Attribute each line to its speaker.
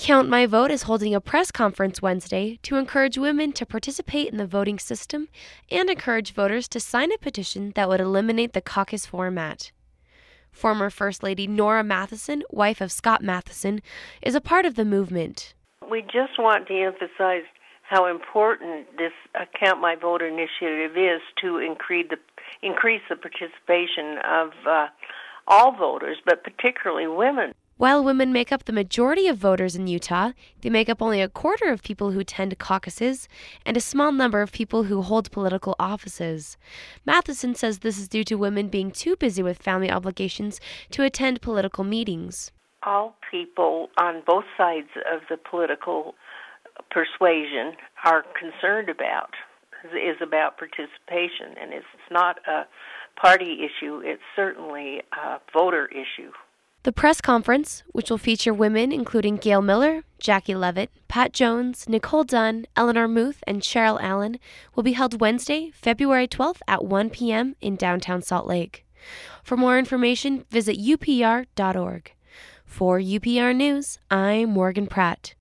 Speaker 1: Count My Vote is holding a press conference Wednesday to encourage women to participate in the voting system and encourage voters to sign a petition that would eliminate the caucus format. Former First Lady Nora Matheson, wife of Scott Matheson, is a part of the movement.
Speaker 2: We just want to emphasize how important this Count My Vote initiative is to increase the participation of all voters, but particularly women.
Speaker 1: While women make up the majority of voters in Utah, they make up only a quarter of people who attend caucuses and a small number of people who hold political offices. Matheson says this is due to women being too busy with family obligations to attend political meetings.
Speaker 2: All people on both sides of the political persuasion are concerned about is about participation, and it's not a party issue, it's certainly a voter issue.
Speaker 1: The press conference, which will feature women including Gail Miller, Jackie Levitt, Pat Jones, Nicole Dunn, Eleanor Muth, and Cheryl Allen, will be held Wednesday, February 12th at 1 p.m. in downtown Salt Lake. For more information, visit upr.org. For UPR News, I'm Morgan Pratt.